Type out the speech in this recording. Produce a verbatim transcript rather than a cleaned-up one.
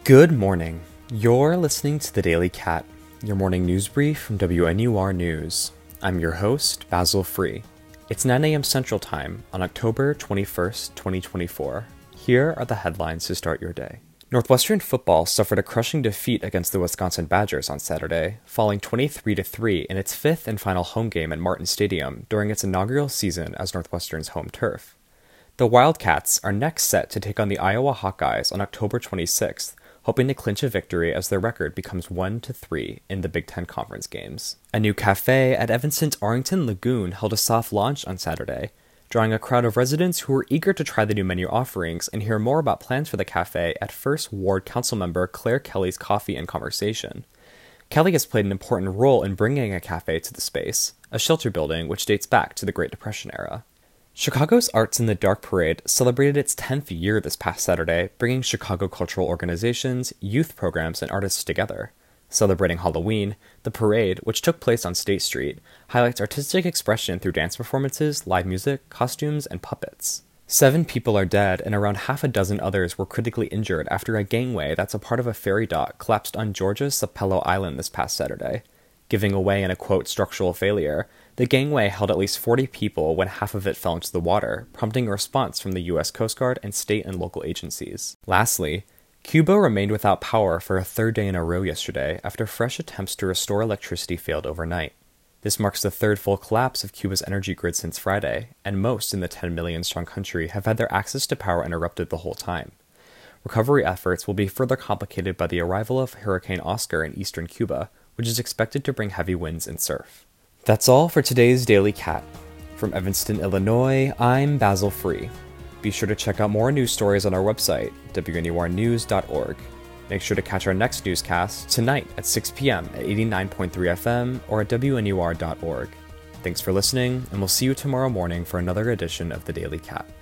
Good morning. You're listening to The Daily Cat, your morning news brief from W N U R News. I'm your host, Basil Free. It's nine a.m. Central Time on October twenty-first, twenty twenty-four. Here are the headlines to start your day. Northwestern football suffered a crushing defeat against the Wisconsin Badgers on Saturday, falling twenty-three to three in its fifth and final home game at Martin Stadium during its inaugural season as Northwestern's home turf. The Wildcats are next set to take on the Iowa Hawkeyes on October twenty-sixth, hoping to clinch a victory as their record becomes one to three in the Big Ten Conference games. A new cafe at Evanston's Arlington Lagoon held a soft launch on Saturday, drawing a crowd of residents who were eager to try the new menu offerings and hear more about plans for the cafe at First Ward Councilmember Claire Kelly's Coffee and Conversation. Kelly has played an important role in bringing a cafe to the space, a shelter building which dates back to the Great Depression era. Chicago's Arts in the Dark Parade celebrated its tenth year this past Saturday, bringing Chicago cultural organizations, youth programs, and artists together. Celebrating Halloween, the parade, which took place on State Street, highlights artistic expression through dance performances, live music, costumes, and puppets. Seven people are dead, and around half a dozen others were critically injured after a gangway that's a part of a ferry dock collapsed on Georgia's Sapelo Island this past Saturday. Giving away in a, quote, structural failure, the gangway held at least forty people when half of it fell into the water, prompting a response from the U S Coast Guard and state and local agencies. Lastly, Cuba remained without power for a third day in a row yesterday after fresh attempts to restore electricity failed overnight. This marks the third full collapse of Cuba's energy grid since Friday, and most in the ten million strong country have had their access to power interrupted the whole time. Recovery efforts will be further complicated by the arrival of Hurricane Oscar in eastern Cuba, which is expected to bring heavy winds and surf. That's all for today's Daily Cat. From Evanston, Illinois, I'm Basil Free. Be sure to check out more news stories on our website, W N U R news dot org. Make sure to catch our next newscast tonight at six p.m. at eighty-nine point three F M or at W N U R dot org. Thanks for listening, and we'll see you tomorrow morning for another edition of The Daily Cat.